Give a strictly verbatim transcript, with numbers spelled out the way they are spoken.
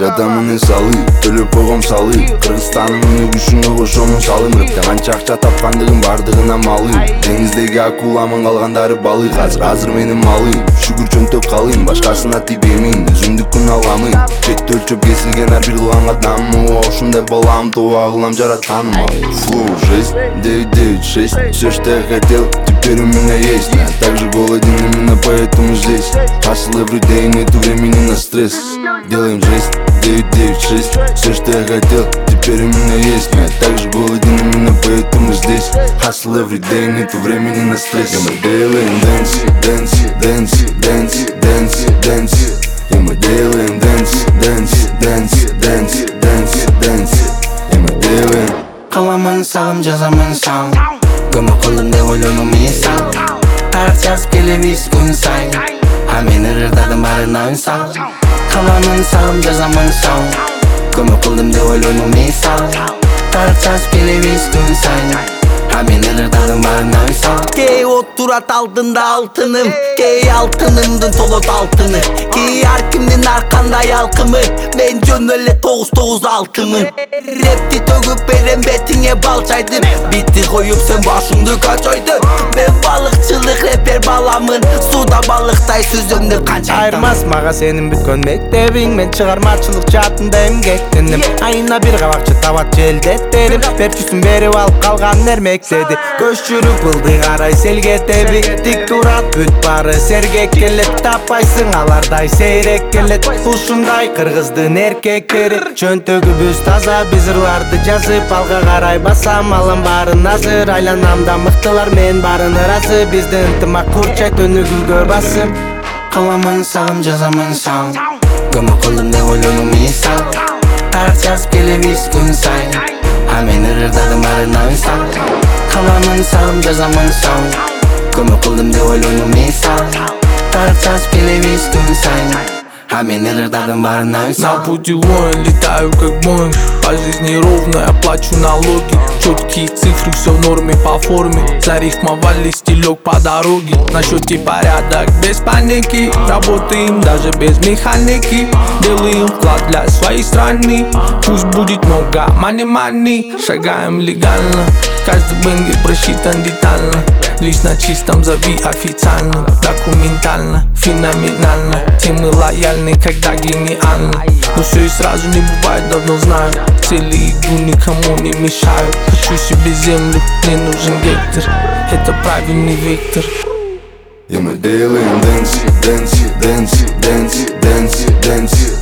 жатамын салы төлөп койгом салы Кыргызстанымын күшүңө кошомун салым рэпте канча акча тапкандыгым бардыгына малым деңиздеги акуламын калгандары балык азыр азыр менин малым шүгүр чөнтөп калыйм башкасына тийбеймин өзүмдүк күн аламын четте өлчөп кесилген ар бир кылган кадамым ушундай балам туба кылам жаратканым флоу жесть девять девять шесть все что я хотел теперь у меня есть так же голоден именно поэтому здесь hustle every day нету времени на стресс делаем жесть девять девять шесть все что я хотел теперь у меня есть я так же голоден именно поэтому здесь hustle every day нету времени на стресс мы делаем dance dance dance dance dance dance и мы делаем dance dance dance dance dance dance и мы делаем каламын сагым жазамын саң көмөк кылдым деп ойлонуп мисаң тарых жазып келебиз күн сайын а мен ырдадым барына үнсаң каламын сагым жазамын саң көмөк кылдым деп ойлонуп мисаң тарых жазып келебиз күн сайын а мен ырдадым барына үнсаң кээ от турат алдында алтыным кээ алтынымдын толот алтыны кээ ар кимдин ар кандай алкымы мен жөн эле тогуз тогуз алтымын репти төгүп берем бетиңе бал чайды битти коюп сен башыңды качайды мен балыкчылык репер баламын сууда балыктай сүзөмдү канча айырмас мага сенин бүткөн мектебиң мен чыгармачылык жаатында эмгектендим айына бир кабакчы табат желдеттерим перчүсүн берип алып калган эрмектеди көз жүрүп ылдый карай селгетеби тик турат бүт баары сергек келет таппайсың алардай сейрек келет ушундай кыргыздын эркектери чөнтөгүбүз таза биз ырларды жазып алга карай басам алам баарын азыр айланамда мыктылар мен баарын ыразы биздин ынтымак курчайт өнүгүүгө басым каламын сагым жазамын саң көмөк кылдым деп ойлонуп мисаң тарых жазып келебиз күн сайын а мен ырдадым барына үнсаң каламын сагым жазамын саң көмөк кылдым деп ойлонуп мисаң тарых жазып келебиз күн сайын а мен ырдадым барына үнсаң На пути воин, летаю как Боинг по жизни ровно, я плачу налоги четкие цифры, все в норме по форме зарифмовали стилек по дороге на счете порядок без паники работаем даже без механики делаем вклад для своей страны пусть будет много money-money шагаем легально каждый бенгер просчитан детально лишь на чистом зови официально документально, феноменально темы лояльны, когда гениально но все и сразу не бывает, давно знаю цели иду никому не мешают хочу себе землю, мне нужен гектор это правильный вектор и мы делаем dance, dance, dance, dance, dance, dance